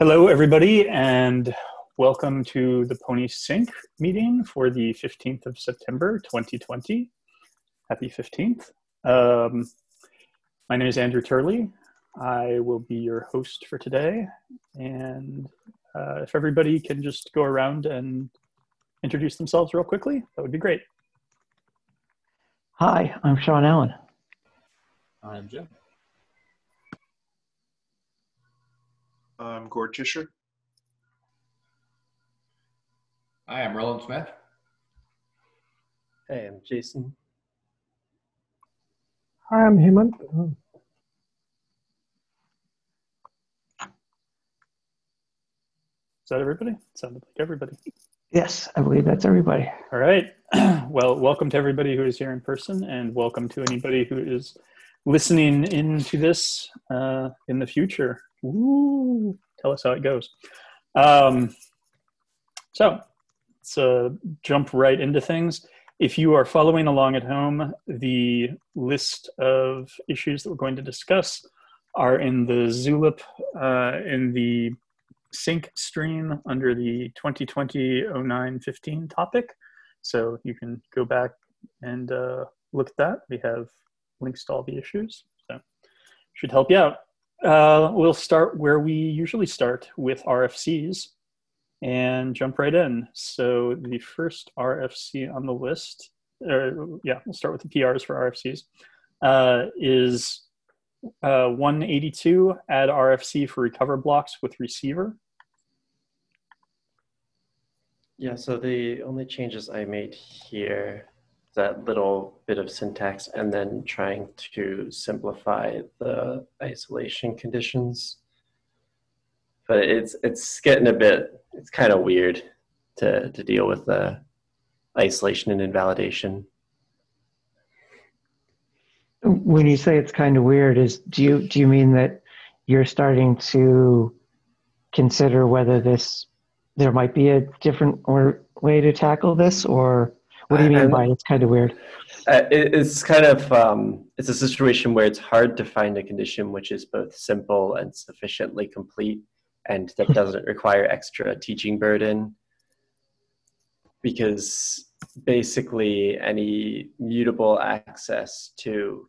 Hello, everybody, and welcome to the Pony Sync meeting for the 15th of September, 2020. Happy 15th. My name is Andrew Turley. I will be your host for today, and if everybody can just go around and introduce themselves real quickly, that would be great. Hi, I'm Sean Allen. I'm Jim. I'm Gord Tischer. Hi, I'm Roland Smith. Hey, I'm Jason. Hi, I'm Hemant. Is that everybody? Sounded like everybody. Yes, I believe that's everybody. All right. Well, welcome to everybody who is here in person, and welcome to anybody who is listening into this in the future. Woo! Tell us how it goes. So let's jump right into things. If you are following along at home, the list of issues that we're going to discuss are in the Zulip in the sync stream under the 2020-09-15 topic. So you can go back and look at that. We have links to all the issues, so should help you out. We'll start where we usually start with RFCs and jump right in. So the first RFC on the list, we'll start with the PRs for RFCs, is 182, add RFC for recover blocks with receiver. Yeah, so the only changes I made here, that little bit of syntax, and then trying to simplify the isolation conditions. But it's getting a bit, it's kind of weird to deal with the isolation and invalidation. When you say it's kind of weird, do you mean that you're starting to consider whether there might be a different way to tackle this, or what do you mean by it's kind of weird? It's kind of, it's a situation where it's hard to find a condition which is both simple and sufficiently complete, and that doesn't require extra teaching burden, because basically any mutable access to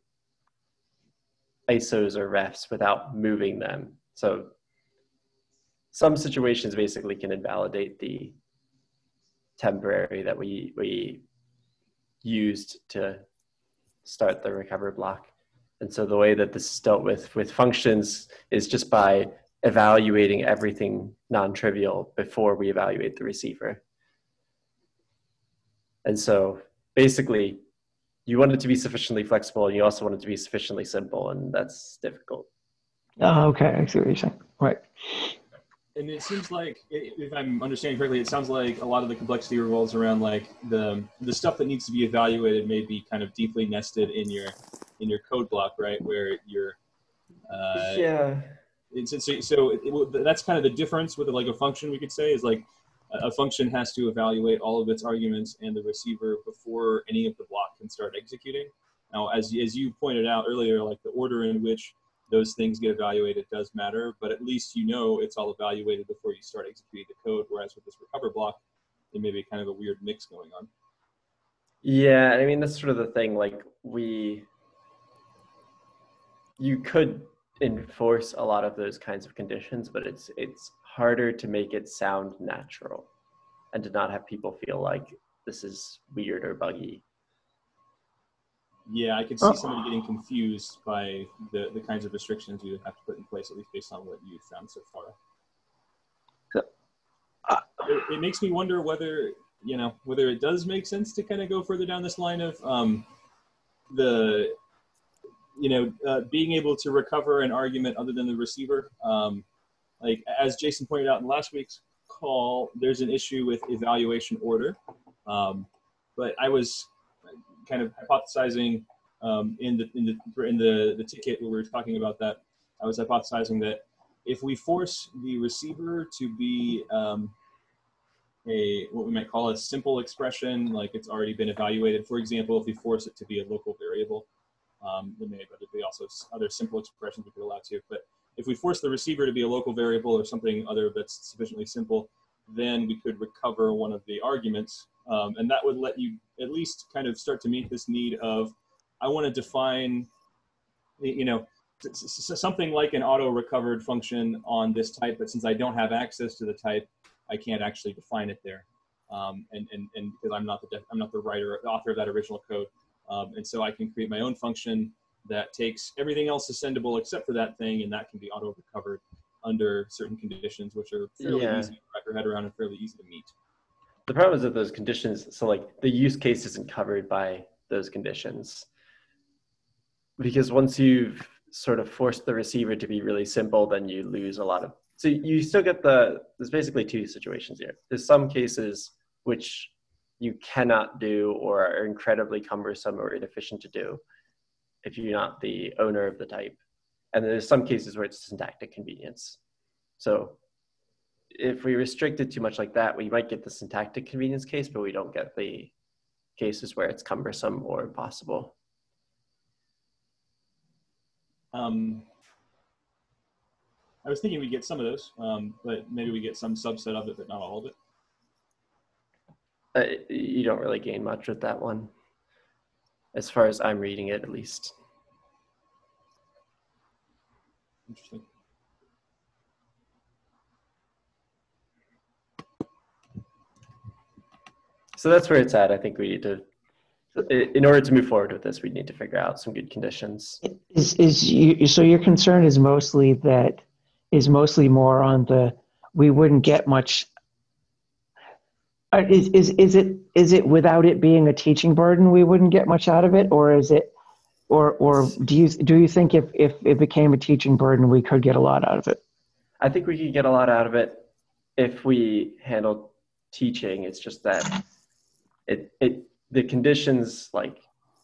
ISOs or refs without moving them. So some situations basically can invalidate the temporary that we used to start the recover block. And so the way that this is dealt with functions is just by evaluating everything non-trivial before we evaluate the receiver. And so basically you want it to be sufficiently flexible, and you also want it to be sufficiently simple, and that's difficult. Oh, okay, I see what you're saying. Right. And it seems like, if I'm understanding correctly, it sounds like a lot of the complexity revolves around like the stuff that needs to be evaluated may be kind of deeply nested in your code block, right? Where you're Yeah. That's kind of the difference with like a function, we could say, is like a function has to evaluate all of its arguments and the receiver before any of the block can start executing. Now, as you pointed out earlier, like the order in which those things get evaluated does matter, but at least you know it's all evaluated before you start executing the code, whereas with this recover block, there may be kind of a weird mix going on. Yeah, I mean, that's sort of the thing, like you could enforce a lot of those kinds of conditions, but it's harder to make it sound natural and to not have people feel like this is weird or buggy. Yeah, I could see somebody getting confused by the kinds of restrictions you would have to put in place, at least based on what you've found so far. It makes me wonder whether it does make sense to kind of go further down this line of being able to recover an argument other than the receiver. Like as Jason pointed out in last week's call, there's an issue with evaluation order, but I was kind of hypothesizing in the ticket where we were talking about that. I was hypothesizing that if we force the receiver to be what we might call a simple expression, like it's already been evaluated. For example, if we force it to be a local variable, then maybe there could be also other simple expressions we could allow to. But if we force the receiver to be a local variable or something other that's sufficiently simple, then we could recover one of the arguments. And that would let you at least kind of start to meet this need of, I want to define, something like an auto-recovered function on this type, but since I don't have access to the type, I can't actually define it there. And because I'm not the writer, the author of that original code. And so I can create my own function that takes everything else ascendable except for that thing, and that can be auto-recovered under certain conditions, which are fairly easy to wrap your head around and fairly easy to meet. The problem is that those conditions, so like the use case isn't covered by those conditions. Because once you've sort of forced the receiver to be really simple, then you lose a lot of, so you still get there's basically two situations here. There's some cases which you cannot do or are incredibly cumbersome or inefficient to do if you're not the owner of the type. And there's some cases where it's syntactic convenience. So if we restrict it too much like that, we might get the syntactic convenience case, but we don't get the cases where it's cumbersome or impossible. I was thinking we'd get some of those, but maybe we get some subset of it, but not all of it. You don't really gain much with that one, as far as I'm reading it, at least. Interesting. So that's where it's at. I think we need to, in order to move forward with this, we need to figure out some good conditions. So your concern is mostly more on the, we wouldn't get much. Is it without it being a teaching burden, we wouldn't get much out of it, or is it, or do you think if it became a teaching burden, we could get a lot out of it? I think we could get a lot out of it if we handle teaching. It's just that the conditions, like,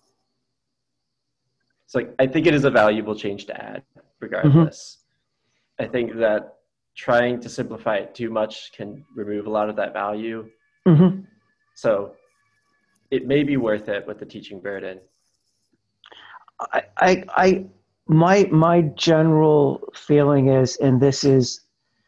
it's like, I think it is a valuable change to add regardless. Mm-hmm. I think that trying to simplify it too much can remove a lot of that value. Mm-hmm. So it may be worth it with the teaching burden. My general feeling is, and this is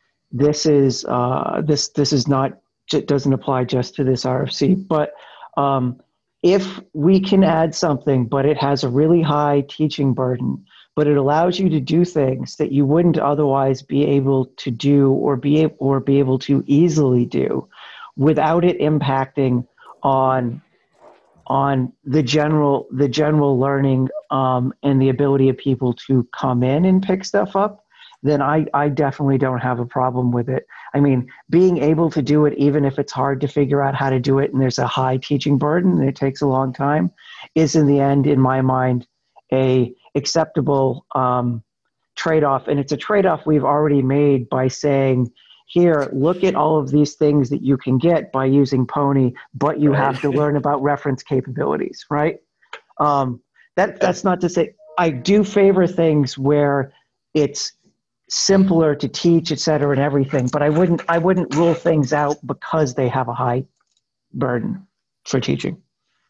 not, it doesn't apply just to this RFC, but if we can add something, but it has a really high teaching burden, but it allows you to do things that you wouldn't otherwise be able to do or be able to easily do without it impacting on the general learning and the ability of people to come in and pick stuff up, then I definitely don't have a problem with it. I mean, being able to do it, even if it's hard to figure out how to do it and there's a high teaching burden and it takes a long time, is in the end, in my mind, a acceptable trade-off. And it's a trade-off we've already made by saying, here, look at all of these things that you can get by using Pony, but you have to learn about reference capabilities, right? That's not to say, I do favor things where it's simpler to teach, et cetera, and everything, but I wouldn't rule things out because they have a high burden for teaching.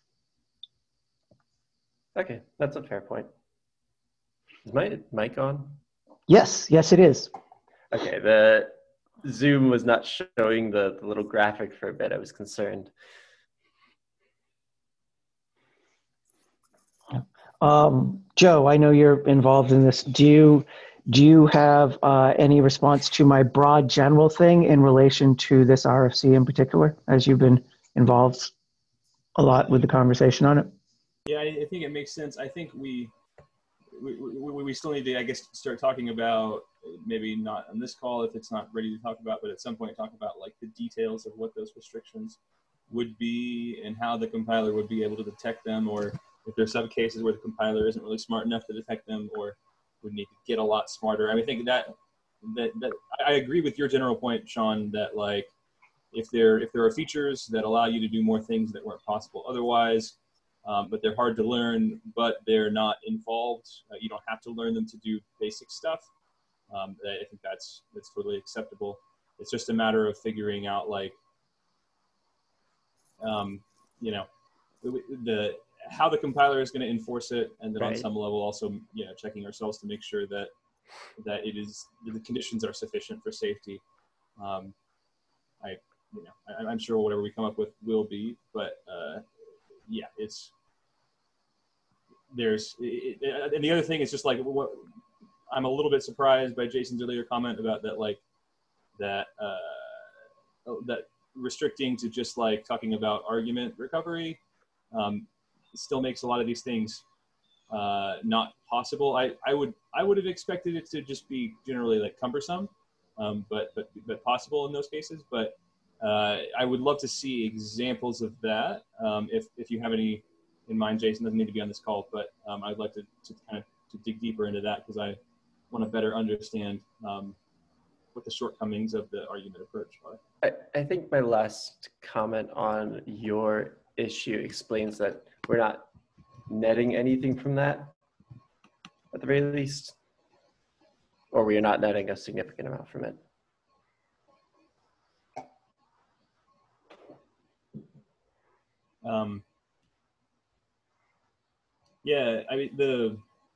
Okay, that's a fair point. Is my mic on? Yes, it is. Okay, the Zoom was not showing the little graphic for a bit. I was concerned. Joe, I know you're involved in this. Do you have any response to my broad general thing in relation to this RFC in particular, as you've been involved a lot with the conversation on it? Yeah, I think it makes sense. I think we still need to, I guess, start talking about, maybe not on this call if it's not ready to talk about, but at some point talk about like the details of what those restrictions would be and how the compiler would be able to detect them, or if there's some cases where the compiler isn't really smart enough to detect them or would need to get a lot smarter. I mean, I think that I agree with your general point, Sean, that like if there are features that allow you to do more things that weren't possible otherwise, but they're hard to learn, but they're not involved, you don't have to learn them to do basic stuff. I think that's totally acceptable. It's just a matter of figuring out, like, how the compiler is going to enforce it, and then on some level also, checking ourselves to make sure that that the conditions are sufficient for safety. I'm sure whatever we come up with will be, but yeah, and the other thing is just like I'm a little bit surprised by Jason's earlier comment about that, like that restricting to just like talking about argument recovery still makes a lot of these things not possible. I would have expected it to just be generally like cumbersome, but possible in those cases. But I would love to see examples of that. If you have any in mind, Jason, doesn't need to be on this call, but I'd like to kind of to dig deeper into that, because I want to better understand what the shortcomings of the argument approach are. I think my last comment on your issue explains that we're not netting anything from that, at the very least, or we are not netting a significant amount from it. Yeah, I mean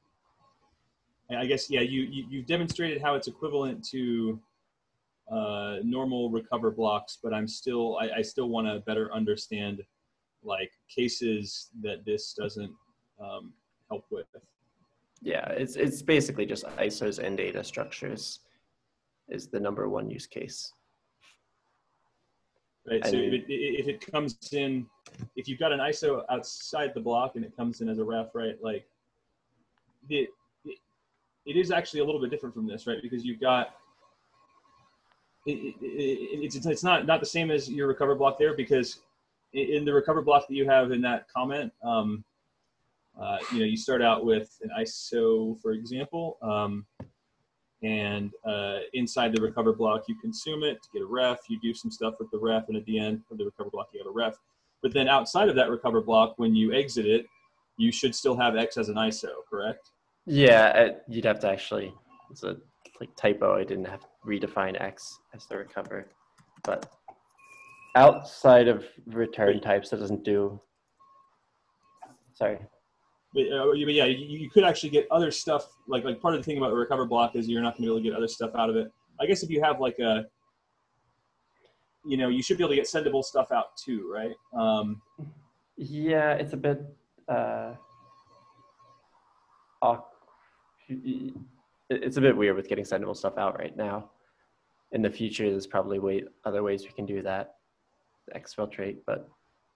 I guess yeah, you've demonstrated how it's equivalent to normal recover blocks, but I still want to better understand like cases that this doesn't help with. Yeah, it's basically just ISOs and data structures is the number one use case. Right. So if it comes in, if you've got an ISO outside the block and it comes in as a ref, right? Like it is actually a little bit different from this, right? Because you've got it's not the same as your recover block there, because in the recover block that you have in that comment, you start out with an ISO, for example, and inside the recover block, you consume it to get a ref, you do some stuff with the ref, and at the end of the recover block, you have a ref. But then outside of that recover block, when you exit it, you should still have X as an ISO, correct? Yeah, you'd have to actually, it's a like typo, I didn't have to redefine X as the recover. But outside of return types, that doesn't do, sorry. Yeah, you could actually get other stuff, like part of the thing about the recover block is you're not going to be able to get other stuff out of it. I guess if you have like you should be able to get sendable stuff out too, right? Yeah, it's a bit, it's a bit weird with getting sendable stuff out right now. In the future, there's probably other ways we can do that, exfiltrate, but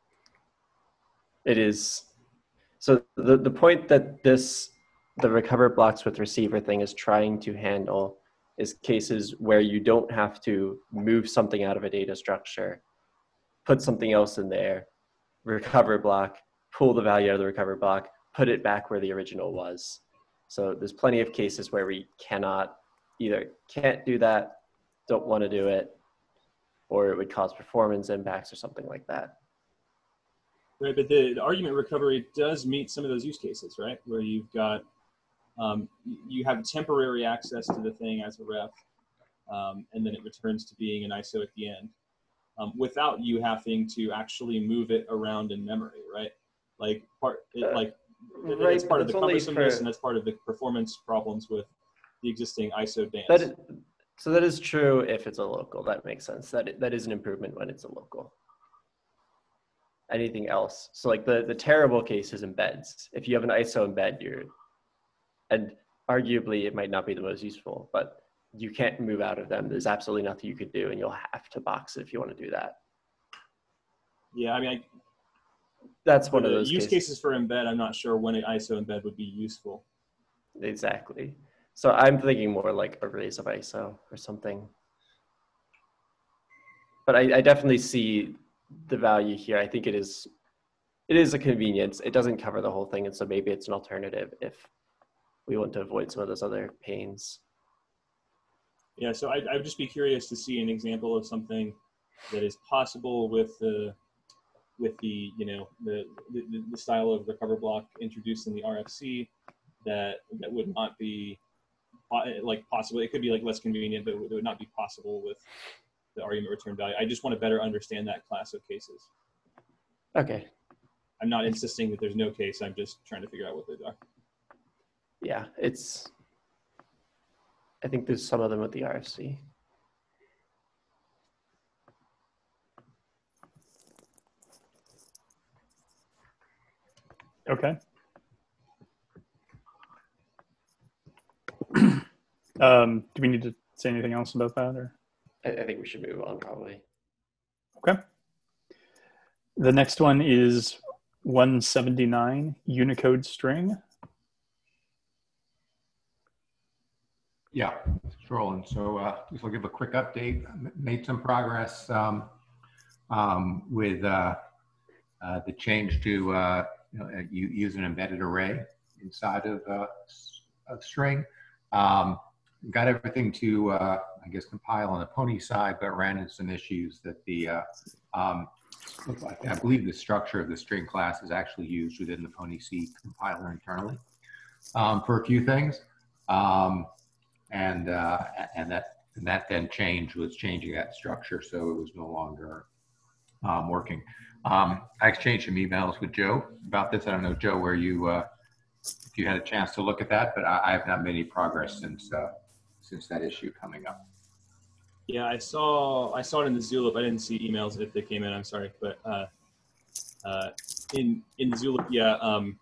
it is. So the point that the recover blocks with receiver thing is trying to handle is cases where you don't have to move something out of a data structure, put something else in there, recover block, pull the value out of the recover block, put it back where the original was. So there's plenty of cases where we can't do that, don't want to do it, or it would cause performance impacts or something like that. Right, but the argument recovery does meet some of those use cases, right? Where you've got, you have temporary access to the thing as a ref, and then it returns to being an ISO at the end, without you having to actually move it around in memory, right? Like that's part of the cumbersomeness, and that's part of the performance problems with the existing ISO dance. So that is true if it's a local. That makes sense. That is an improvement when it's a local. Anything else? So like the terrible case is embeds. If you have an ISO embed, and arguably it might not be the most useful, but you can't move out of them. There's absolutely nothing you could do, and you'll have to box it if you want to do that. Yeah, I mean, that's one of those use cases for embed. I'm not sure when an ISO embed would be useful. Exactly. So I'm thinking more like arrays of ISO or something. But I definitely see the value here. I think it is a convenience. It doesn't cover the whole thing, and so maybe it's an alternative if we want to avoid some of those other pains. Yeah, so I would just be curious to see an example of something that is possible with the style of recover block introduced in the RFC that would not be like possible. It could be like less convenient, but it would not be possible with the argument return value. I just want to better understand that class of cases. Okay. I'm not insisting that there's no case. I'm just trying to figure out what they are. Yeah, I think there's some of them with the RFC. Okay. Do we need to say anything else about that, or? I think we should move on probably. Okay. The next one is 179 Unicode string. Yeah, it's rolling. So just I'll give a quick update. Made some progress with the change to use an embedded array inside of string. Got everything to I guess compile on the Pony side, but ran into some issues that the I believe the structure of the string class is actually used within the Pony C compiler internally for a few things. And that then was changing that structure, so it was no longer working. I exchanged some emails with Joe about this. I don't know, Joe, where if you had a chance to look at that, but I have not made any progress since that issue coming up. Yeah, I saw it in the Zulip. I didn't see emails if they came in. I'm sorry, but in the Zulip, yeah,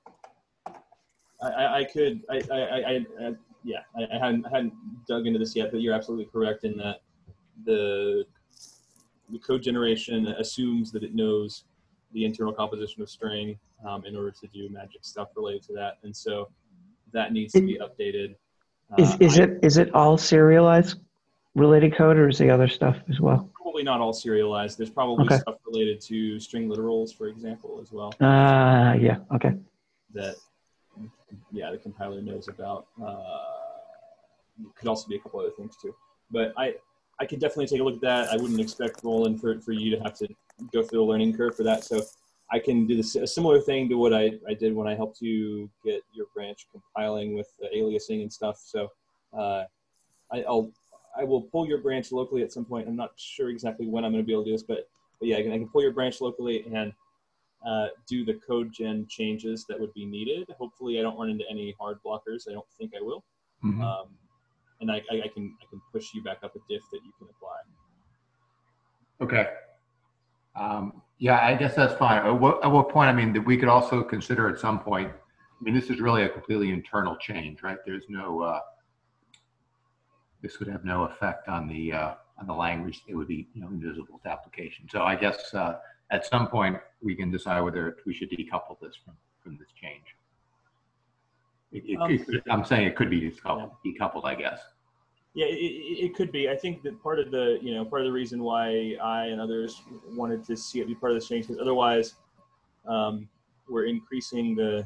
I hadn't dug into this yet, but you're absolutely correct in that the code generation assumes that it knows the internal composition of string in order to do magic stuff related to that, and so that needs to be updated. Is it all serialized related code, or is the other stuff as well? Probably not all serialized. There's probably stuff related to string literals, for example, as well. Yeah. Okay. That, yeah, the compiler knows about. Could also be a couple other things too. But I could definitely take a look at that. I wouldn't expect, Roland, for you to have to go through the learning curve for that. So I can do a similar thing to what I did when I helped you get your branch compiling with the aliasing and stuff. So I will pull your branch locally at some point. I'm not sure exactly when I'm going to be able to do this, but yeah, I can pull your branch locally and do the code gen changes that would be needed. Hopefully I don't run into any hard blockers. I don't think I will. Mm-hmm. And I can push you back up a diff that you can apply. Okay. Yeah, I guess that's fine. At what point, I mean, that we could also consider at some point, I mean, this is really a completely internal change, right? There's no, this would have no effect on the language. It would be, invisible to application. So I guess at some point we can decide whether we should decouple this from this change. I'm saying it could be decoupled, I guess. Yeah, it could be. I think that part of the reason why I and others wanted to see it be part of this change, because otherwise we're increasing the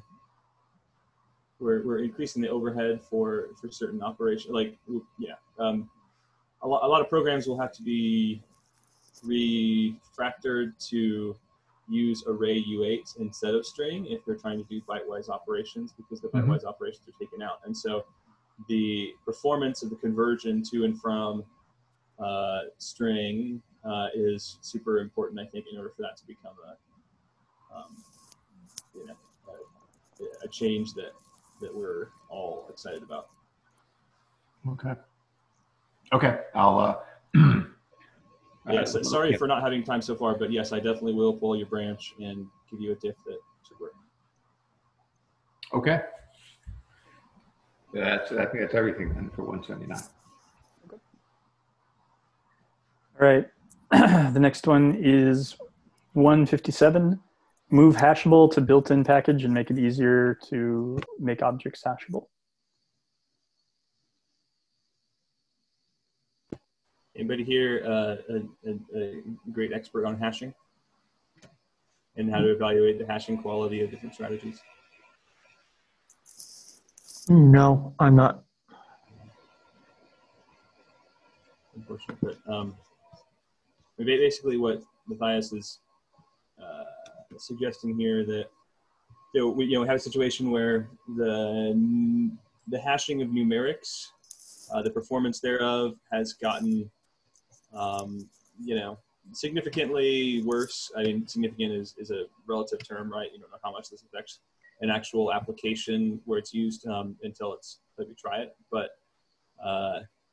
overhead for certain operations. Like, yeah, a lot of programs will have to be refactored to use array U8 instead of string if they're trying to do bytewise operations, because the bytewise operations are taken out. And so the performance of the conversion to and from string is super important, I think, in order for that to become a change that we're all excited about. Okay. I'll yes, sorry for not having time so far, but yes, I definitely will pull your branch and give you a diff that should work. Okay. I think that's everything then for 179. Okay. All right. The next one is 157. Move hashable to built-in package and make it easier to make objects hashable. Anybody here a great expert on hashing and how to evaluate the hashing quality of different strategies? No, I'm not. Unfortunately, but basically what Matthias is suggesting here, that we have a situation where the hashing of numerics, the performance thereof has gotten significantly worse. I mean, significant is a relative term, right? You don't know how much this affects an actual application where it's used until we try it. But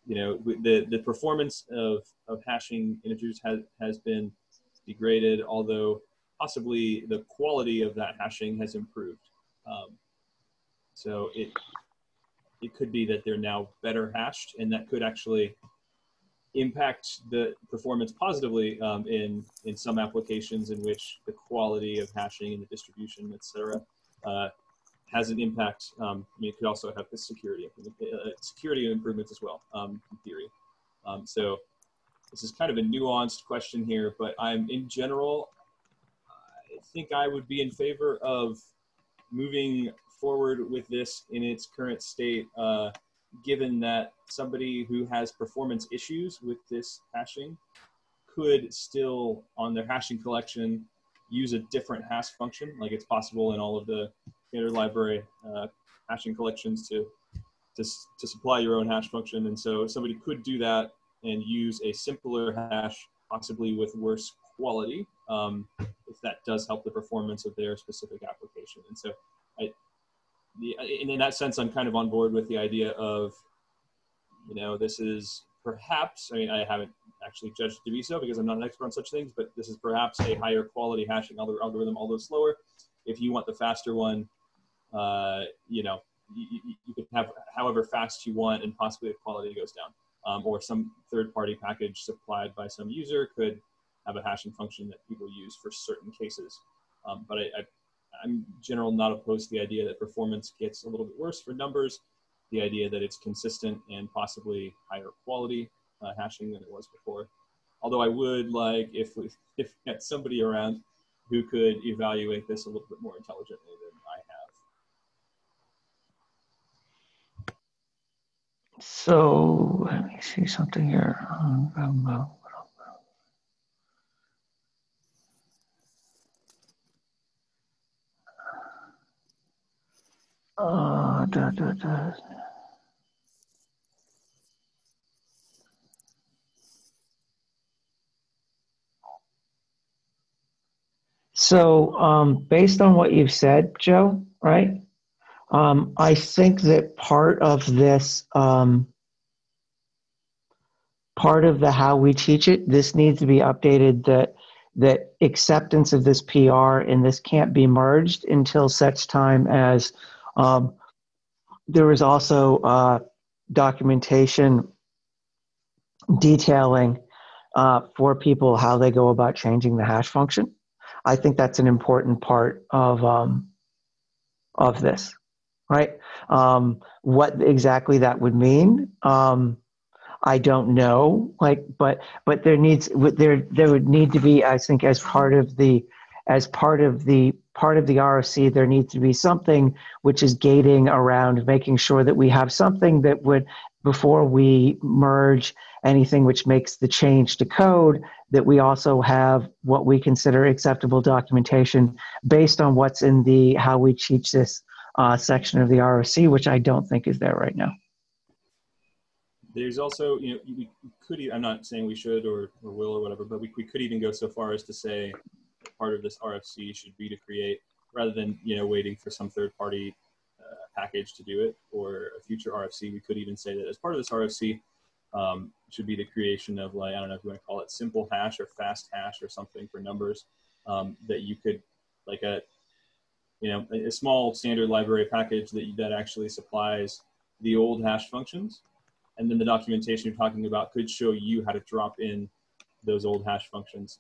the performance of hashing integers has been degraded, although possibly the quality of that hashing has improved. So it could be that they're now better hashed, and that could actually impact the performance positively in some applications in which the quality of hashing and the distribution, et cetera, has an impact. It could also have the security improvements as well, in theory. So this is kind of a nuanced question here, but in general, I think I would be in favor of moving forward with this in its current state, given that somebody who has performance issues with this hashing could still, on their hashing collection, use a different hash function. Like it's possible in all of the standard library hashing collections to supply your own hash function. And so somebody could do that and use a simpler hash, possibly with worse quality, if that does help the performance of their specific application. And so in that sense, I'm kind of on board with the idea of, this is perhaps, I haven't actually judged it to be so because I'm not an expert on such things, but this is perhaps a higher quality hashing algorithm, although slower. If you want the faster one, you could have however fast you want and possibly the quality goes down. Or some third-party package supplied by some user could have a hashing function that people use for certain cases. But I'm in general not opposed to the idea that performance gets a little bit worse for numbers, the idea that it's consistent and possibly higher quality hashing than it was before. Although I would like if we had somebody around who could evaluate this a little bit more intelligently than I have. So let me see something here. So based on what you've said, Joe, right? I think that part of this, part of the how we teach it, this needs to be updated, that acceptance of this PR and this can't be merged until such time as there is also documentation detailing for people how they go about changing the hash function. I think that's an important part of this, right? What exactly that would mean, I don't know. But there would need to be, I think, as part of the RFC, there needs to be something which is gating around making sure that we have something that would, before we merge anything which makes the change to code, that we also have what we consider acceptable documentation based on what's in the how we teach this section of the RFC, which I don't think is there right now. There's also, we could, I'm not saying we should or will or whatever, but we could even go so far as to say that part of this RFC should be to create, rather than, waiting for some third-party package to do it or a future RFC, we could even say that as part of this RFC should be the creation of, I don't know if you want to call it simple hash or fast hash or something for numbers, that you could, a small standard library package that actually supplies the old hash functions. And then the documentation you're talking about could show you how to drop in those old hash functions.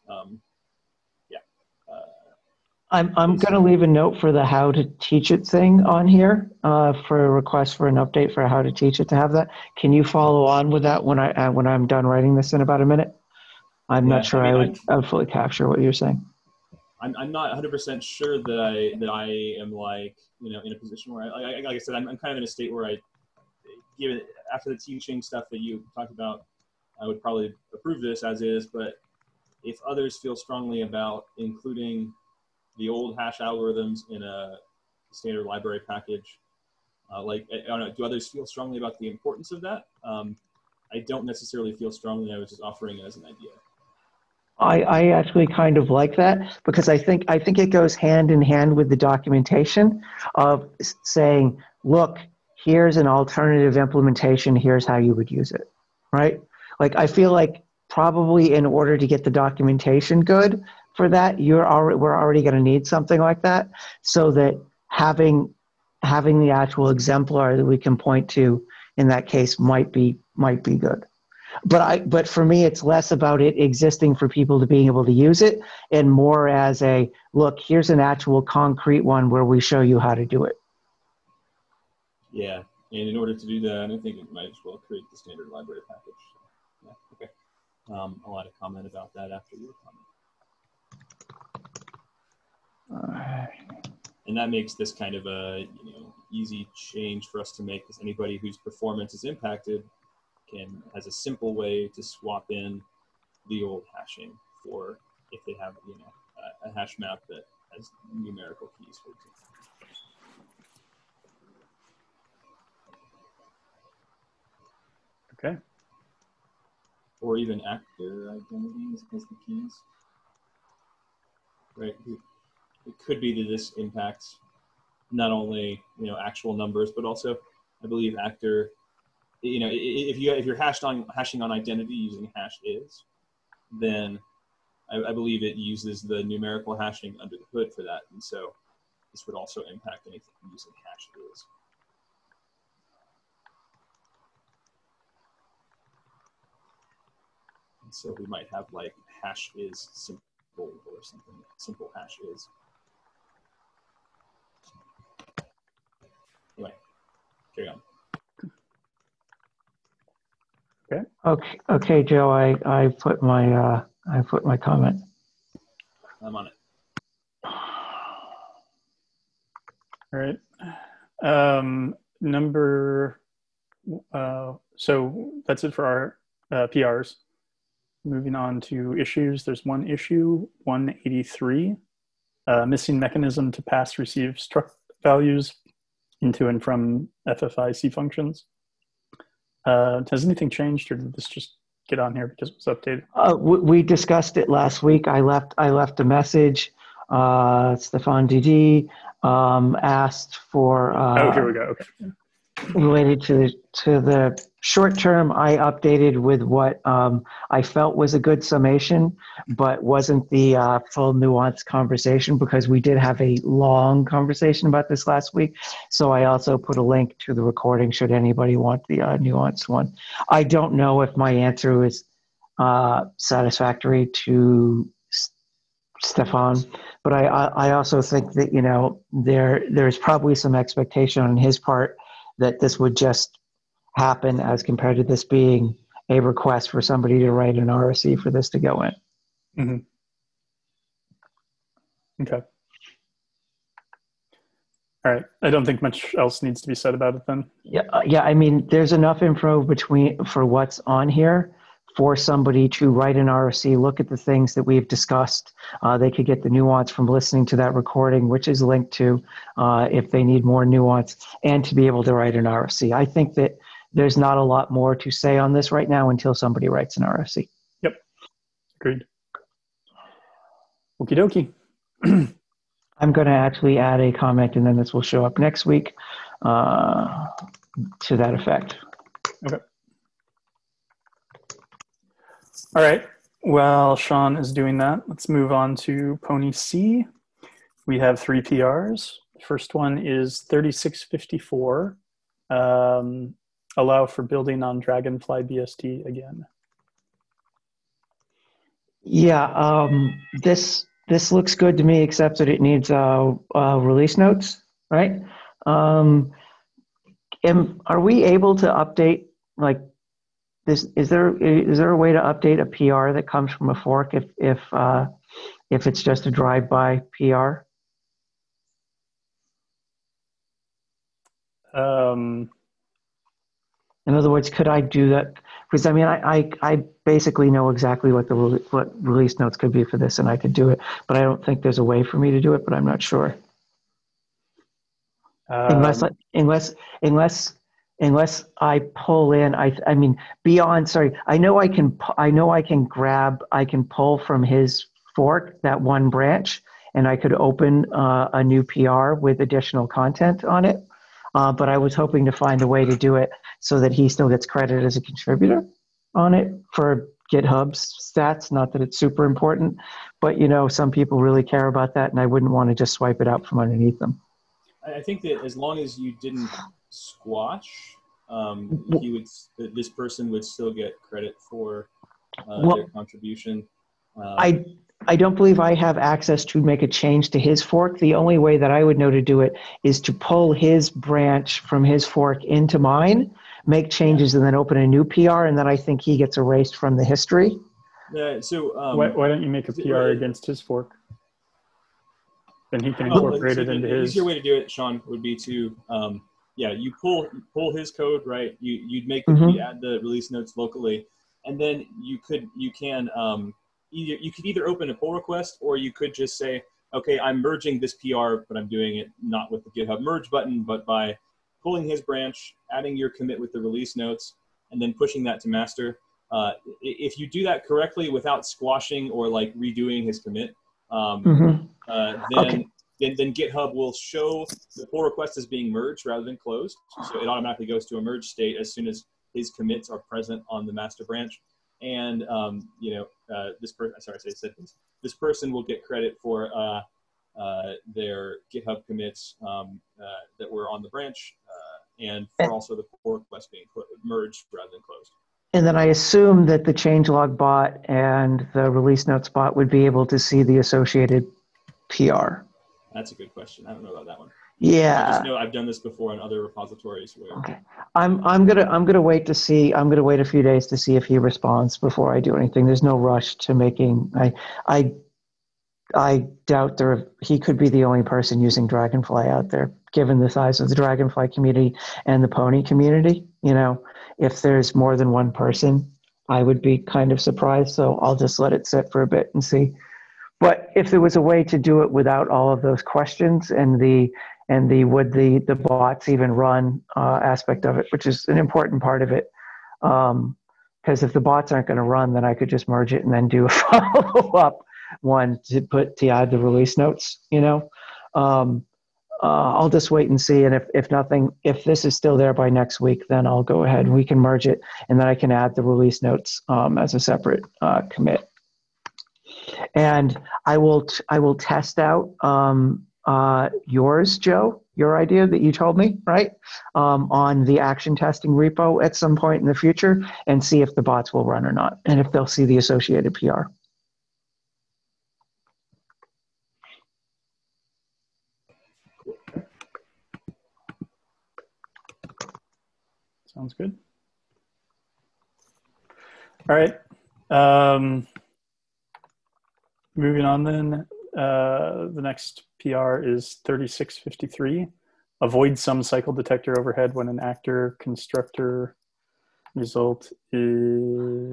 I'm going to leave a note for the how to teach it thing on here for a request for an update for how to teach it to have that. Can you follow on with that when I'm done writing this in about a minute? I'm not sure I would fully capture what you're saying. I'm not 100% sure that I am in a position where like I said, I'm kind of in a state where given after the teaching stuff that you talked about, I would probably approve this as is, but if others feel strongly about including the old hash algorithms in a standard library package, I don't know, do others feel strongly about the importance of that? I don't necessarily feel strongly. I was just offering it as an idea. I actually kind of like that because I think it goes hand in hand with the documentation of saying, look, here's an alternative implementation. Here's how you would use it. right? Like, I feel like probably in order to get the documentation good for that, we're already going to need something like that, so that having the actual exemplar that we can point to in that case might be good. But for me, it's less about it existing for people to being able to use it, and more as a, look, here's an actual concrete one where we show you how to do it. Yeah, and in order to do that, I think it might as well create the standard library package. So, yeah, okay. I'll add a comment about that after your comment. And that makes this kind of a easy change for us to make, because anybody whose performance is impacted has a simple way to swap in the old hashing for if they have a hash map that has numerical keys, for example. Okay. Or even actor identities as the keys. Right. It could be that this impacts not only actual numbers, but also, I believe, actor. If you're hashing on identity using hash is, then I believe it uses the numerical hashing under the hood for that, and so this would also impact anything using hash is. And so we might have like hash is simple or something. Simple hash is. Anyway, carry on. Okay, Joe. I put my comment. I'm on it. All right. So that's it for our PRs. Moving on to issues. There's one issue, 183, missing mechanism to pass receive struct values into and from FFIC functions. Has anything changed, or did this just get on here because it was updated? We discussed it last week. I left a message. Stefan Didi asked for. Here we go. Okay. Related to the short term, I updated with what I felt was a good summation, but wasn't the full nuanced conversation, because we did have a long conversation about this last week. So I also put a link to the recording should anybody want the nuanced one. I don't know if my answer is satisfactory to Stefan, but I also think that there's probably some expectation on his part that this would just happen, as compared to this being a request for somebody to write an RSC for this to go in. Mm-hmm. Okay. All right. I don't think much else needs to be said about it then. Yeah. I mean, there's enough info for what's on here for somebody to write an RSC, look at the things that we've discussed. They could get the nuance from listening to that recording, which is linked to if they need more nuance, and to be able to write an RSC. I think that there's not a lot more to say on this right now until somebody writes an RSC. Yep. Agreed. Okie dokie. I'm going to actually add a comment, and then this will show up next week to that effect. Okay. All right. While Sean is doing that, let's move on to Pony C. We have 3 PRs. First one is 3654. Allow for building on Dragonfly BSD again. Yeah, this looks good to me, except that it needs release notes, right? Are we able to update like this? Is there a way to update a PR that comes from a fork if it's just a drive-by PR? In other words, could I do that? Because I mean, I basically know exactly what what release notes could be for this, and I could do it. But I don't think there's a way for me to do it. But I'm not sure. Unless I pull in, I mean, beyond. Sorry, I know I can pull from his fork that one branch, and I could open a new PR with additional content on it. But I was hoping to find a way to do it so that he still gets credit as a contributor. on it for GitHub's stats. Not that it's super important, but some people really care about that, and I wouldn't want to just swipe it out from underneath them. I think that as long as you didn't squash, this person would still get credit for their contribution. I don't believe I have access to make a change to his fork. The only way that I would know to do it is to pull his branch from his fork into mine, make changes, and then open a new PR, and then I think he gets erased from the history. So why don't you make a PR against his fork? Then he can incorporate it into his. The easier way to do it, Sean, would be to you pull his code, right? You'd make you add the release notes locally, and then you could either open a pull request, or you could just say, okay, I'm merging this PR, but I'm doing it not with the GitHub merge button, but by pulling his branch, adding your commit with the release notes, and then pushing that to master. If you do that correctly without squashing or like redoing his commit, then GitHub will show the pull request as being merged rather than closed. So it automatically goes to a merge state as soon as his commits are present on the master branch. And this person will get credit for their GitHub commits that were on the branch, and for also the pull request being merged rather than closed. And then I assume that the changelog bot and the release notes bot would be able to see the associated PR. That's a good question. I don't know about that one. Yeah. I just know I've done this before in other repositories. Okay. I'm gonna wait to see. I'm gonna wait a few days to see if he responds before I do anything. There's no rush to making. I doubt he could be the only person using Dragonfly out there, given the size of the Dragonfly community and the Pony community. If there's more than one person, I would be kind of surprised. So I'll just let it sit for a bit and see. But if there was a way to do it without all of those questions and the would the bots even run aspect of it, which is an important part of it, because if the bots aren't going to run, then I could just merge it and then do a follow-up one to add the release notes. I'll just wait and see, and if this is still there by next week, then I'll go ahead and we can merge it, and then I can add the release notes as a separate commit. And I will test out yours, Joe, your idea that you told me, right, on the action testing repo at some point in the future, and see if the bots will run or not, and if they'll see the associated PR. Sounds good. All right. Moving on then, the next PR is 3653. Avoid some cycle detector overhead when an actor constructor result is...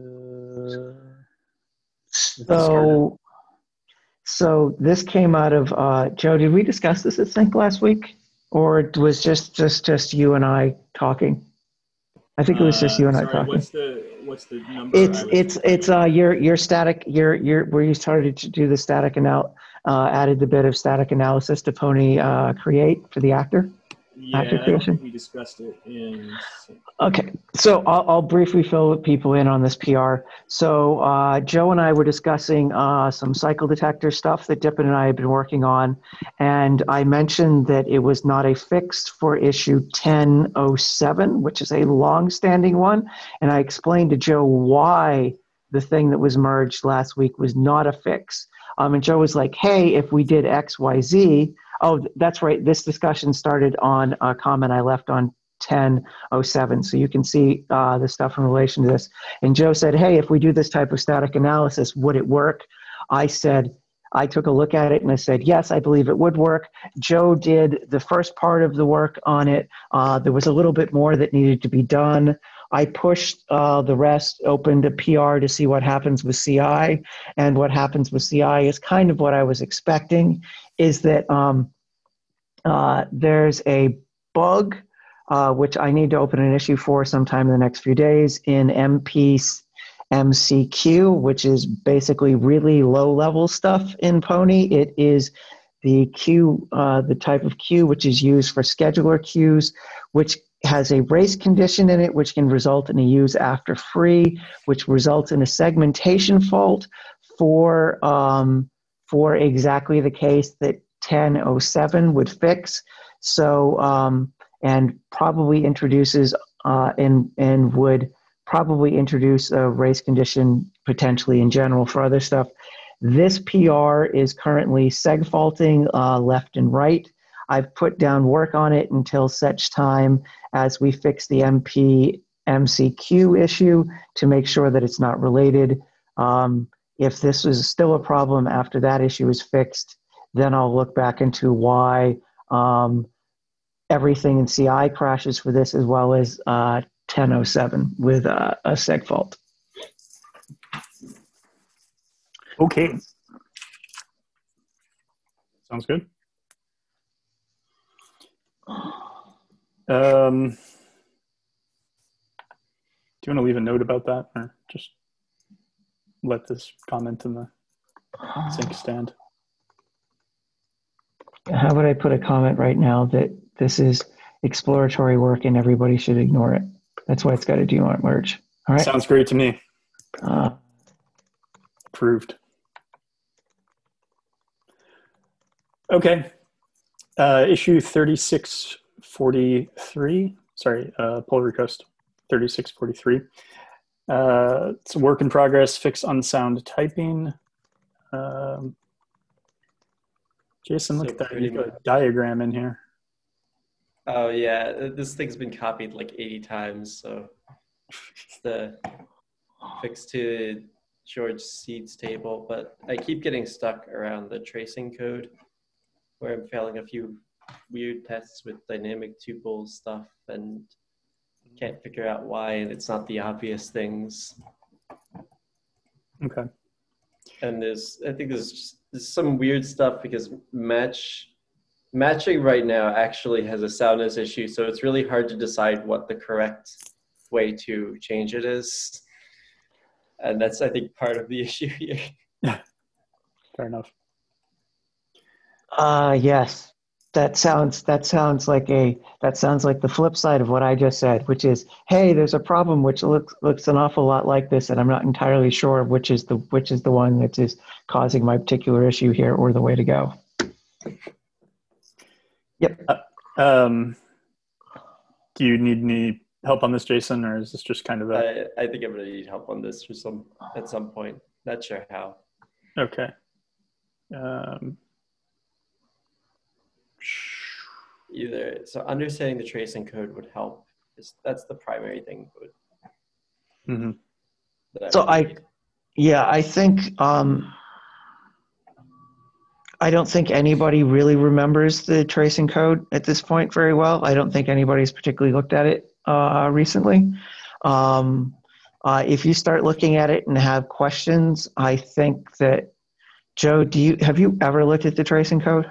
So this came out of, Joe, did we discuss this at Sync last week? Or it was just you and I talking? I think it was just you and I talking. What's the number? It's your static where you started to do the static added the bit of static analysis to Pony create for the actor. Yeah, I don't think we discussed it in. Okay, so I'll briefly fill people in on this PR. So Joe and I were discussing some cycle detector stuff that Dippin and I had been working on, and I mentioned that it was not a fix for issue 1007, which is a long-standing one, and I explained to Joe why the thing that was merged last week was not a fix. And Joe was like, hey, if we did X, Y, Z, oh, that's right, this discussion started on a comment I left on 1007, so you can see the stuff in relation to this. And Joe said, hey, if we do this type of static analysis, would it work? I said, I took a look at it and I said, yes, I believe it would work. Joe did the first part of the work on it. There was a little bit more that needed to be done. I pushed the rest, opened a PR to see what happens with CI. And what happens with CI is kind of what I was expecting, is that there's a bug, which I need to open an issue for sometime in the next few days, in MCQ, which is basically really low-level stuff in Pony. It is the queue, the type of queue which is used for scheduler queues, which has a race condition in it, which can result in a use after free, which results in a segmentation fault for exactly the case that 1007 would fix. So, and probably introduces and would probably introduce a race condition potentially in general for other stuff. This PR is currently seg faulting left and right. I've put down work on it until such time as we fix the MCQ issue to make sure that it's not related. If this is still a problem after that issue is fixed, then I'll look back into why everything in CI crashes for this, as well as 1007 with a seg fault. Okay. Sounds good. Do you want to leave a note about that, or just let this comment in the sync stand? How about I put a comment right now that this is exploratory work and everybody should ignore it? That's why it's got a do not merge. All right. Sounds great to me. Approved. Okay. Issue 3643. Sorry, pull request 3643. It's a work in progress, fix unsound typing. Jason, look at that. You've got a diagram in here. Oh, yeah. This thing's been copied like 80 times. So it's the fix to George Seed's table. But I keep getting stuck around the tracing code where I'm failing a few weird tests with dynamic tuple stuff and can't figure out why. And it's not the obvious things. Okay. And I think there's some weird stuff because matching right now actually has a soundness issue, so it's really hard to decide what the correct way to change it is. And that's, I think, part of the issue here. Yeah, fair enough. Yes. That sounds like the flip side of what I just said, which is, hey, there's a problem which looks an awful lot like this, and I'm not entirely sure which is the one that is causing my particular issue here, or the way to go. Yep. Do you need any help on this, Jason, or is this just kind of a? I think I'm gonna need help on this at some point. Not sure how. Okay. So understanding the tracing code would help. That's the primary thing. Mm-hmm. I think I don't think anybody really remembers the tracing code at this point very well. I don't think anybody's particularly looked at it recently. If you start looking at it and have questions, I think that, Joe, have you ever looked at the tracing code?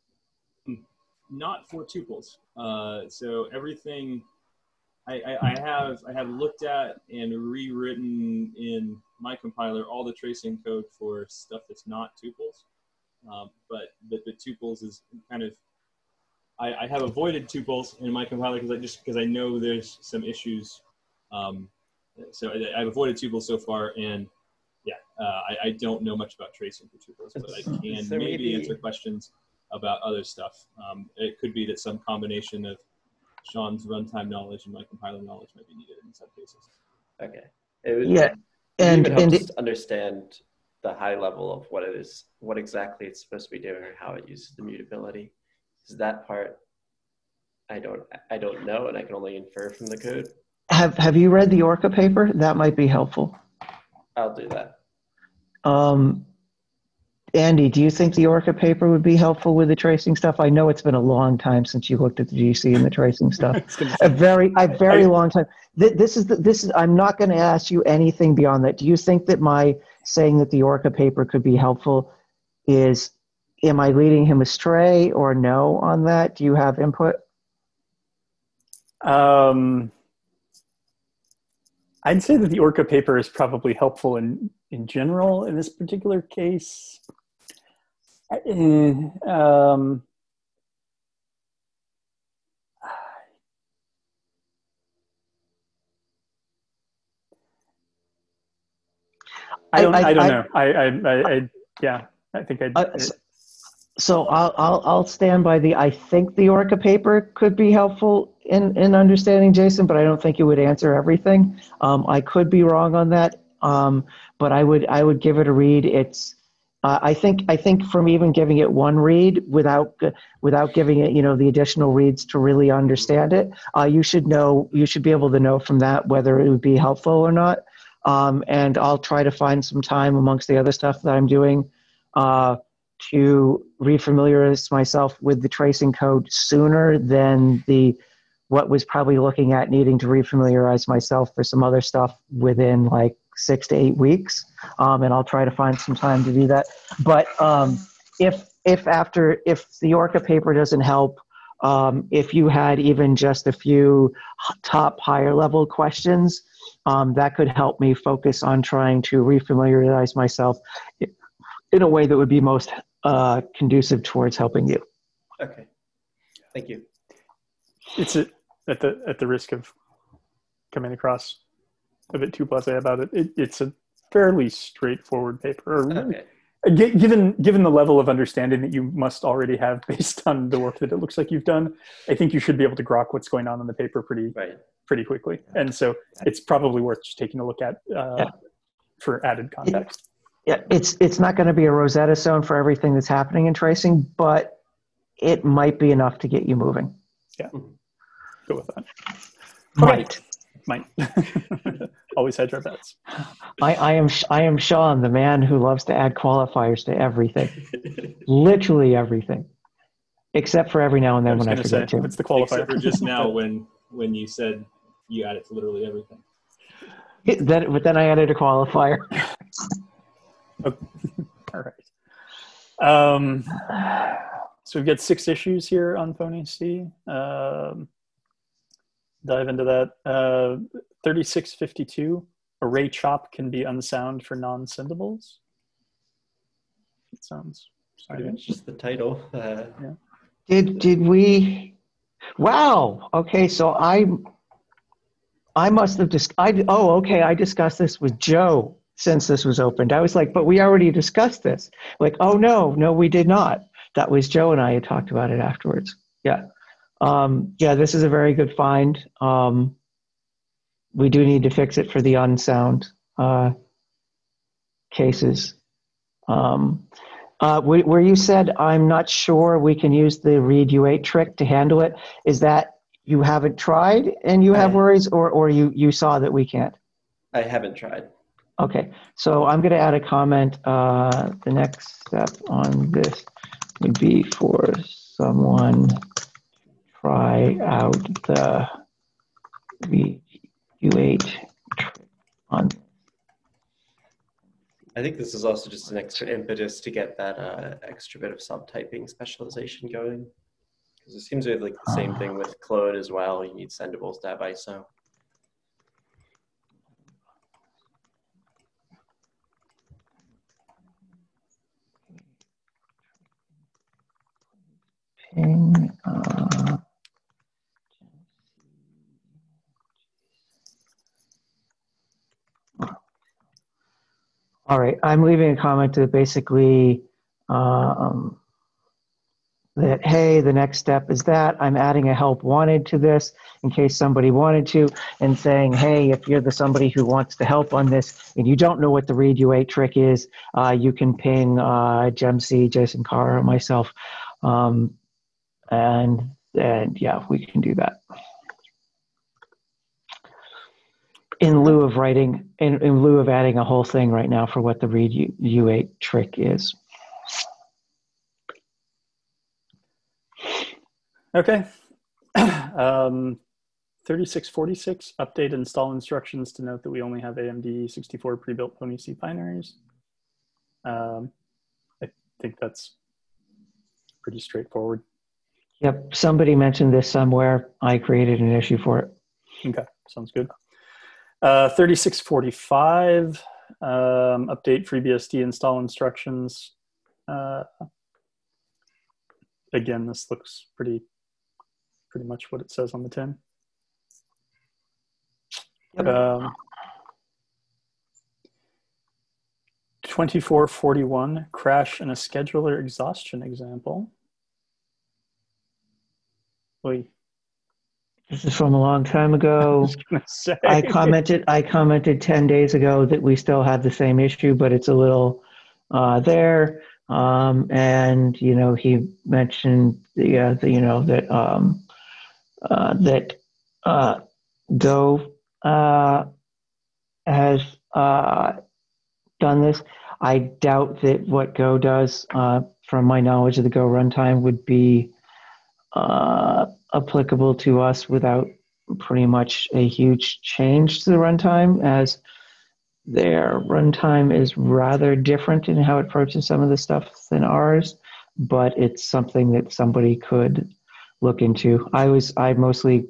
Not for tuples. So everything I have looked at and rewritten in my compiler all the tracing code for stuff that's not tuples. But the tuples is kind of I have avoided tuples in my compiler because I know there's some issues. So I've avoided tuples so far, and yeah, I don't know much about tracing for tuples, but I can maybe answer questions about other stuff. It could be that some combination of Sean's runtime knowledge and my compiler knowledge might be needed in some cases. Okay. And just understand the high level of what exactly it's supposed to be doing, or how it uses the mutability. Because that part, I don't know, and I can only infer from the code. Have you read the Orca paper? That might be helpful. I'll do that. Andy, do you think the Orca paper would be helpful with the tracing stuff? I know it's been a long time since you looked at the GC and the tracing stuff. a very long time. This is. I'm not going to ask you anything beyond that. Do you think that my saying that the Orca paper could be helpful am I leading him astray or no on that? Do you have input? I'd say that the Orca paper is probably helpful in general in this particular case. I don't know. Yeah, I think So I'll stand by I think the Orca paper could be helpful in understanding Jason, but I don't think it would answer everything. I could be wrong on that, but I would give it a read. It's I think from even giving it one read without giving it the additional reads to really understand it, you should be able to know from that whether it would be helpful or not. And I'll try to find some time amongst the other stuff that I'm doing to refamiliarize myself with the tracing code sooner than what was probably looking at needing to refamiliarize myself for some other stuff within like 6 to 8 weeks. And I'll try to find some time to do that. But if the Orca paper doesn't help, if you had even just a few top higher level questions, that could help me focus on trying to refamiliarize myself in a way that would be most conducive towards helping you. Okay, thank you. It's at the risk of coming across a bit too blasé about it. It's a fairly straightforward paper. Okay. Given the level of understanding that you must already have based on the work that it looks like you've done, I think you should be able to grok what's going on in the paper pretty quickly. And so it's probably worth just taking a look at for added context. Yeah, it's not going to be a Rosetta Stone for everything that's happening in tracing, but it might be enough to get you moving. Yeah, go with that. Might. Always hedge our bets. I am Sean, the man who loves to add qualifiers to everything, literally everything, except for every now and then when I forget to. It's the qualifier. Except for just now when you said you add it to literally everything. But then I added a qualifier. Okay. All right. So we've got 6 issues here on Pony-C. Dive into that. 3652, array chop can be unsound for non-sendables. It sounds Pretty much just the title. Yeah. Did we? Wow. Okay, so I must have I discussed this with Joe since this was opened. I was like, but we already discussed this. Like, oh no, we did not. That was Joe and I had talked about it afterwards. Yeah. This is a very good find. We do need to fix it for the unsound cases. Where you said, I'm not sure we can use the read U8 trick to handle it, is that you haven't tried and you have worries, or you saw that we can't? I haven't tried. Okay, so I'm going to add a comment. The next step on this would be for someone to try out the read U8 trick on. I think this is also just an extra impetus to get that extra bit of subtyping specialization going. Because it seems to be like the same thing with Claude as well. You need sendables to have ISO. Ping, all right, I'm leaving a comment that basically that, hey, the next step is that I'm adding a help wanted to this in case somebody wanted to, and saying, hey, if you're somebody who wants to help on this and you don't know what the read U8 trick is, you can ping GemC, Jason Carr, or myself. And yeah, we can do that. In lieu of writing, in lieu of adding a whole thing right now for what the read U8 trick is. Okay. 3646, update install instructions to note that we only have AMD 64 pre-built Pony-C binaries. I think that's pretty straightforward. Yep, somebody mentioned this somewhere. I created an issue for it. Okay, sounds good. 3645, update FreeBSD install instructions. Again, this looks pretty much what it says on the tin. Yep. 2441, crash in a scheduler exhaustion example. Oy. This is from a long time ago. I was gonna say. I commented 10 days ago that we still have the same issue, but it's a little there. And he mentioned that Go has done this. I doubt that what Go does, from my knowledge of the Go runtime, would be applicable to us without pretty much a huge change to the runtime, as their runtime is rather different in how it approaches some of the stuff than ours, but it's something that somebody could look into. I mostly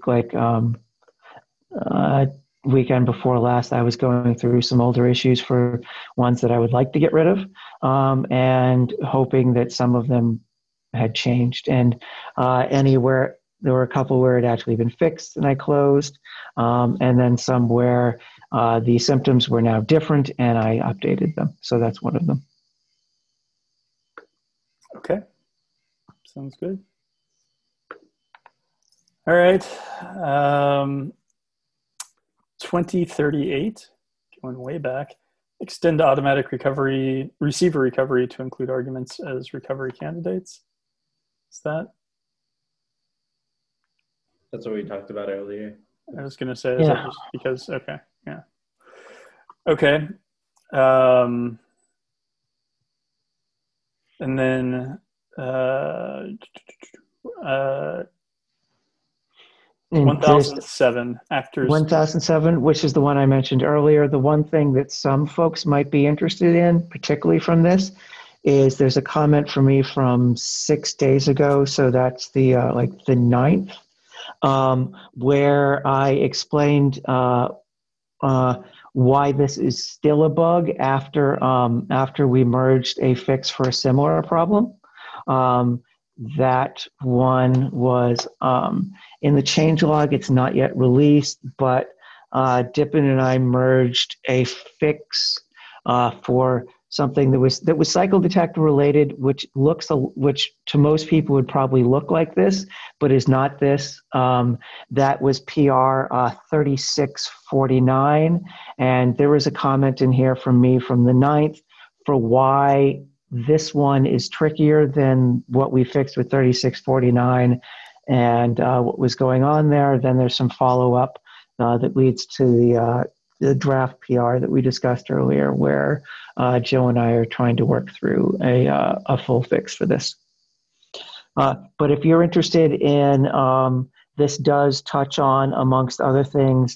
weekend before last, I was going through some older issues for ones that I would like to get rid of, and hoping that some of them had changed. And anywhere, there were a couple where it actually been fixed and I closed, and then some where the symptoms were now different and I updated them. So that's one of them. Okay, sounds good. All right, 2038, going way back. Extend automatic receiver recovery to include arguments as recovery candidates. Is that? That's what we talked about earlier. I was going to say, is that just because, okay, yeah. Okay. And then 1007, actors. 1007, which is the one I mentioned earlier. The one thing that some folks might be interested in, particularly from this, is there's a comment from me from 6 days ago. So that's the the 9th, where I explained why this is still a bug after we merged a fix for a similar problem. That one was in the changelog. It's not yet released, but Dippin and I merged a fix for something that was cycle detector related, which to most people would probably look like this, but is not this. That was PR 3649, and there was a comment in here from me from the 9th for why this one is trickier than what we fixed with 3649 and what was going on there. Then there's some follow-up that leads to the draft PR that we discussed earlier, where Joe and I are trying to work through a full fix for this. But if you're interested in, this does touch on, amongst other things,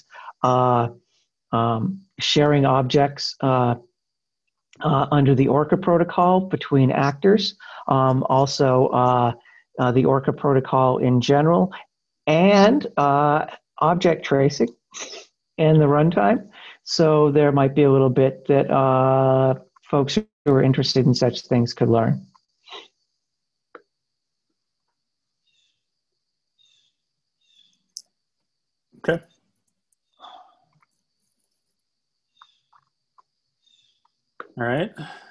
sharing objects under the Orca protocol between actors, also the Orca protocol in general, and object tracing in the runtime. So there might be a little bit that folks who are interested in such things could learn. Okay. All right.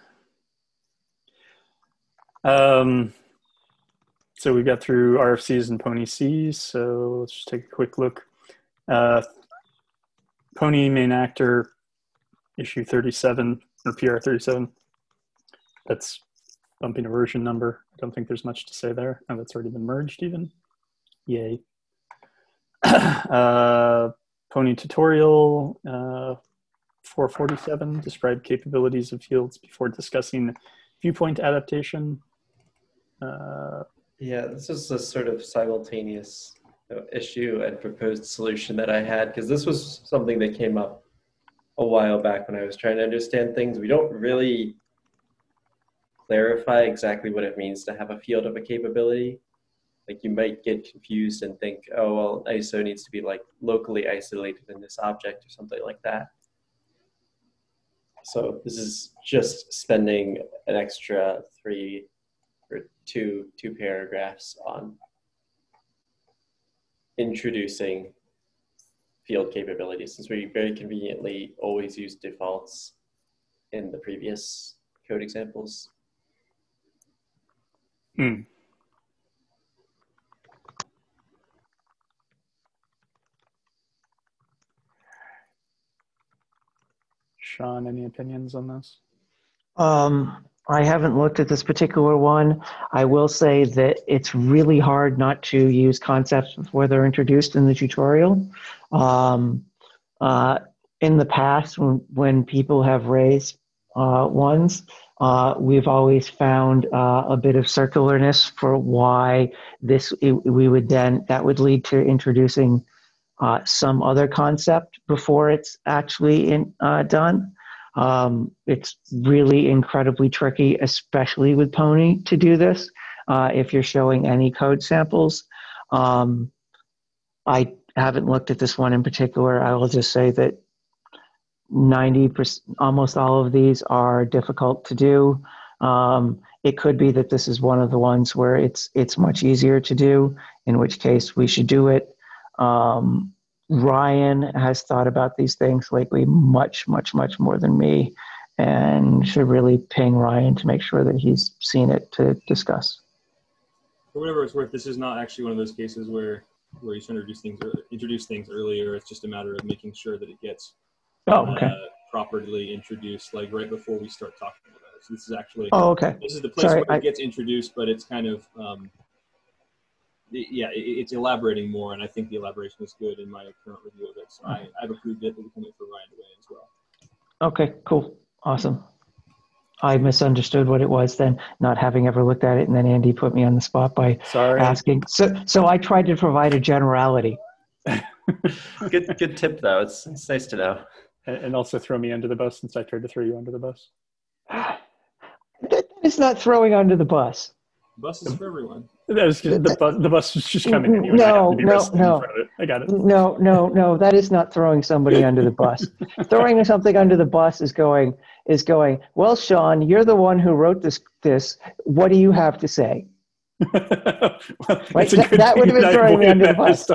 So we got through RFCs and Pony Cs. So let's just take a quick look. Pony main actor, issue 37 or PR 37. That's bumping a version number. I don't think there's much to say there. Oh, that's already been merged even. Yay. Pony tutorial 447, describe capabilities of fields before discussing viewpoint adaptation. Yeah, this is a sort of simultaneous issue and proposed solution that I had, because this was something that came up a while back when I was trying to understand things. We don't really clarify exactly what it means to have a field of a capability. Like, you might get confused and think, oh, well, ISO needs to be like locally isolated in this object or something like that. So this is just spending an extra two paragraphs on introducing field capabilities, since we very conveniently always use defaults in the previous code examples. Sean, any opinions on this? I haven't looked at this particular one. I will say that it's really hard not to use concepts before they're introduced in the tutorial. In the past, when people have raised ones, we've always found a bit of circularness for why that would lead to introducing some other concept before it's actually done. It's really incredibly tricky, especially with Pony, to do this if you're showing any code samples. I haven't looked at this one in particular. I will just say that 90%, almost all of these are difficult to do. It could be that this is one of the ones where it's much easier to do, in which case we should do it. Ryan has thought about these things lately much, much, much more than me, and should really ping Ryan to make sure that he's seen it to discuss. For whatever it's worth, this is not actually one of those cases where you should introduce things earlier. It's just a matter of making sure that it gets properly introduced, like right before we start talking about it. So this is actually this is the place where it gets introduced, but it's kind of it's elaborating more, and I think the elaboration is good in my current review of it. So I've approved it, but we can wait for Ryan to weigh in as well. Okay, cool, awesome. I misunderstood what it was then, not having ever looked at it, and then Andy put me on the spot by asking. So I tried to provide a generality. Good tip, though. It's nice to know. And also throw me under the bus since I tried to throw you under the bus. That is not throwing under the bus. The bus is for everyone. That was just, the bus was just coming at you. No. I got it. No. That is not throwing somebody under the bus. Throwing something under the bus is going. Well, Sean, you're the one who wrote this. What do you have to say? Right? That would have been throwing me under the bus.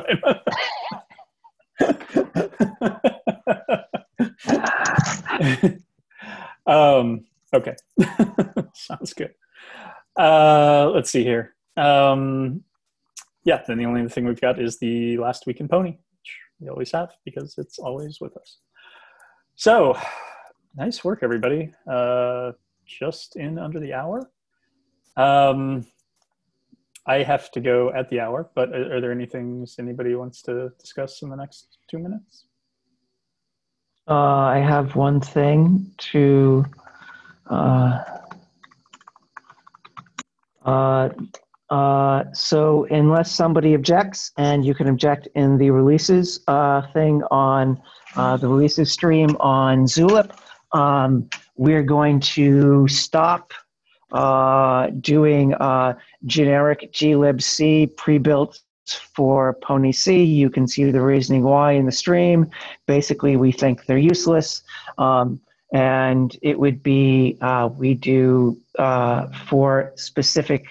Okay. Sounds good. Let's see here. Then the only thing we've got is the last week in Pony, which we always have because it's always with us. So, nice work, everybody. Just in under the hour. I have to go at the hour, but are there any things anybody wants to discuss in the next 2 minutes? I have one thing to so unless somebody objects, and you can object in the releases thing on the releases stream on Zulip, we're going to stop doing generic glibc pre-built for Pony C. You can see the reasoning why in the stream. Basically, we think they're useless. And it would be, we do for specific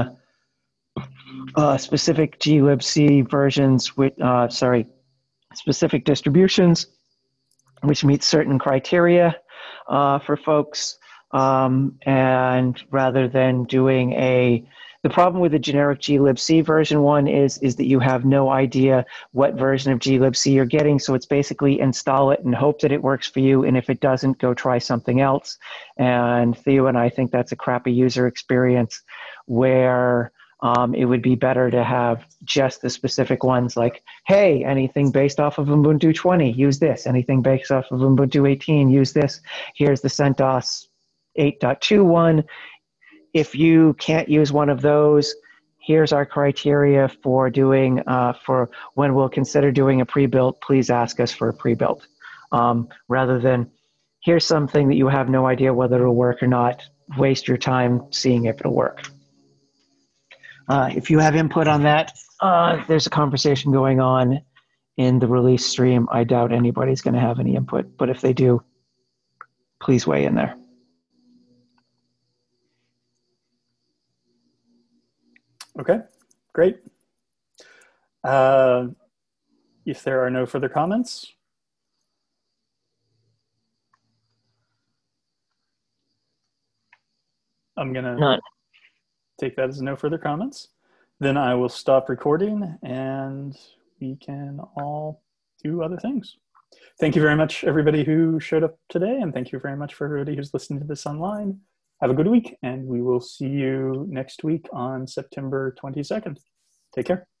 glibc versions with, specific distributions, which meet certain criteria for folks. And rather than doing the problem with the generic glibc version one is that you have no idea what version of glibc you're getting. So it's basically install it and hope that it works for you. And if it doesn't, go try something else. And Theo and I think that's a crappy user experience where it would be better to have just the specific ones like, hey, anything based off of Ubuntu 20, use this. Anything based off of Ubuntu 18, use this. Here's the CentOS 8.2 one. If you can't use one of those, here's our criteria for doing, for when we'll consider doing a pre-built, please ask us for a pre-built. Rather than, here's something that you have no idea whether it'll work or not, waste your time seeing if it'll work. If you have input on that, there's a conversation going on in the release stream. I doubt anybody's going to have any input, but if they do, please weigh in there. Okay, great. If there are no further comments, I'm going to None. take that as no further comments. Then I will stop recording and we can all do other things. Thank you very much, everybody who showed up today, and thank you very much for everybody who's listening to this online. Have a good week, and we will see you next week on September 22nd. Take care.